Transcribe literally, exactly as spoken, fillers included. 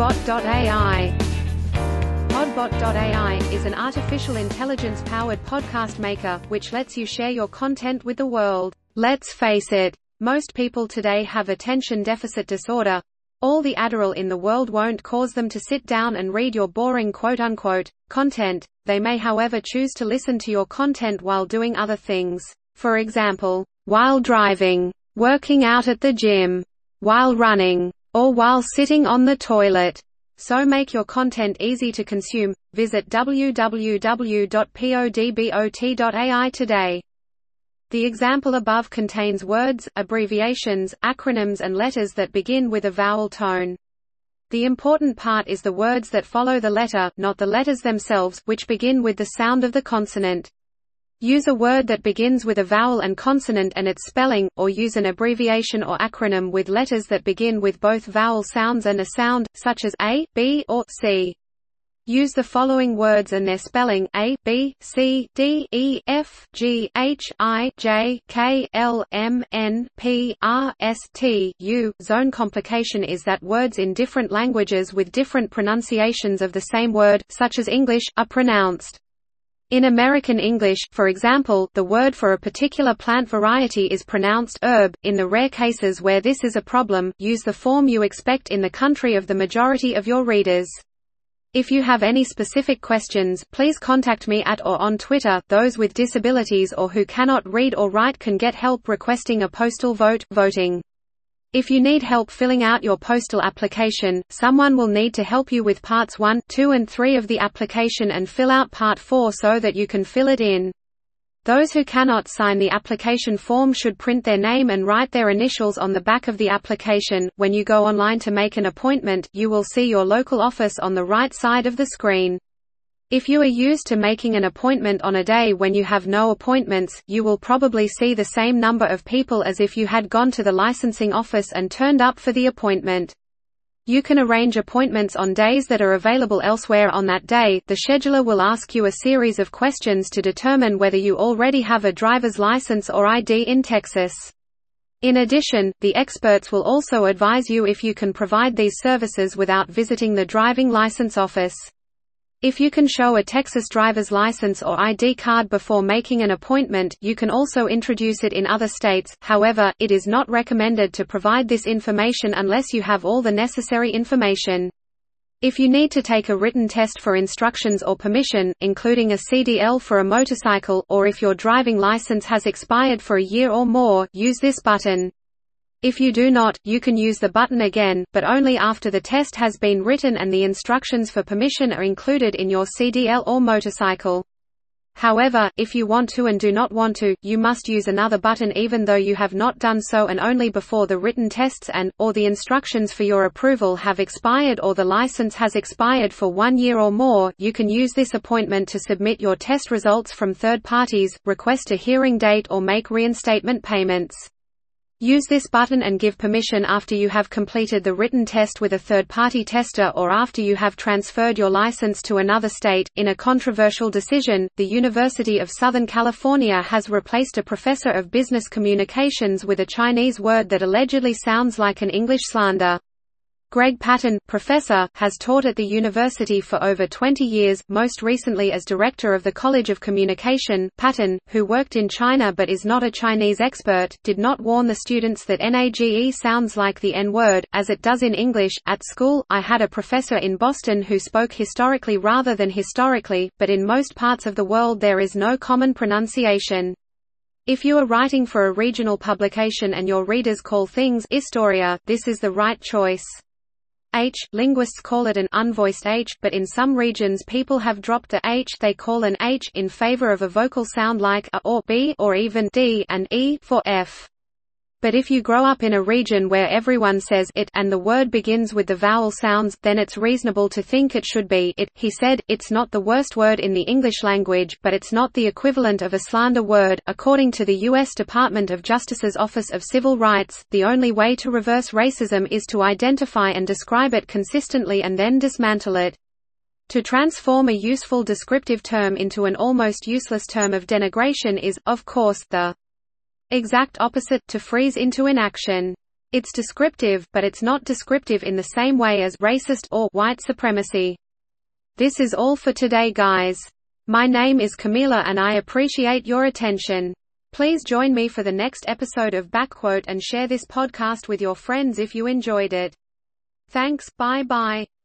Podbot dot A I. Podbot dot A I is an artificial intelligence-powered podcast maker, which lets you share your content with the world. Let's face it, most people today have attention deficit disorder. All the Adderall in the world won't cause them to sit down and read your boring quote-unquote content. They may however choose to listen to your content while doing other things. For example, while driving, working out at the gym, while running, or while sitting on the toilet. So make your content easy to consume. Visit w w w dot podbot dot A I today. The example above contains words, abbreviations, acronyms and letters that begin with a vowel tone. The important part is the words that follow the letter, not the letters themselves, which begin with the sound of the consonant. Use a word that begins with a vowel and consonant and its spelling, or use an abbreviation or acronym with letters that begin with both vowel sounds and a sound, such as A, B, or C. Use the following words and their spelling: A, B, C, D, E, F, G, H, I, J, K, L, M, N, P, R, S, T, U. Zone complication is that words in different languages with different pronunciations of the same word, such as English, are pronounced. In American English, for example, the word for a particular plant variety is pronounced herb. In the rare cases where this is a problem, use the form you expect in the country of the majority of your readers. If you have any specific questions, please contact me at or on Twitter. Those with disabilities or who cannot read or write can get help requesting a postal vote, voting. If you need help filling out your postal application, someone will need to help you with parts one, two and three of the application and fill out part four so that you can fill it in. Those who cannot sign the application form should print their name and write their initials on the back of the application. When you go online to make an appointment, you will see your local office on the right side of the screen. If you are used to making an appointment on a day when you have no appointments, you will probably see the same number of people as if you had gone to the licensing office and turned up for the appointment. You can arrange appointments on days that are available elsewhere on that day. The scheduler will ask you a series of questions to determine whether you already have a driver's license or I D in Texas. In addition, the experts will also advise you if you can provide these services without visiting the driving license office. If you can show a Texas driver's license or I D card before making an appointment, you can also introduce it in other states. However, it is not recommended to provide this information unless you have all the necessary information. If you need to take a written test for instructions or permission, including a C D L for a motorcycle, or if your driving license has expired for a year or more, use this button. If you do not, you can use the button again, but only after the test has been written and the instructions for permission are included in your C D L or motorcycle. However, if you want to and do not want to, you must use another button even though you have not done so and only before the written tests and, or the instructions for your approval have expired or the license has expired for one year or more. You can use this appointment to submit your test results from third parties, request a hearing date or make reinstatement payments. Use this button and give permission after you have completed the written test with a third-party tester or after you have transferred your license to another state. In a controversial decision, the University of Southern California has replaced a professor of business communications with a Chinese word that allegedly sounds like an English slander. Greg Patton, professor, has taught at the university for over twenty years, most recently as director of the College of Communication. Patton, who worked in China but is not a Chinese expert, did not warn the students that nage sounds like the N-word, as it does in English. At school, I had a professor in Boston who spoke historically rather than historically, but in most parts of the world there is no common pronunciation. If you are writing for a regional publication and your readers call things Historia, this is the right choice. H. Linguists call it an unvoiced H, but in some regions people have dropped a H they call an H in favor of a vocal sound like a or B or even D and E for F. But if you grow up in a region where everyone says it and the word begins with the vowel sounds, then it's reasonable to think it should be it. He said, it's not the worst word in the English language, but it's not the equivalent of a slander word. According to the U S Department of Justice's Office of Civil Rights, the only way to reverse racism is to identify and describe it consistently and then dismantle it. To transform a useful descriptive term into an almost useless term of denigration is, of course, the exact opposite, to freeze into inaction. It's descriptive, but it's not descriptive in the same way as racist or white supremacy. This is all for today, guys. My name is Camila and I appreciate your attention. Please join me for the next episode of Backquote and share this podcast with your friends if you enjoyed it. Thanks, bye bye.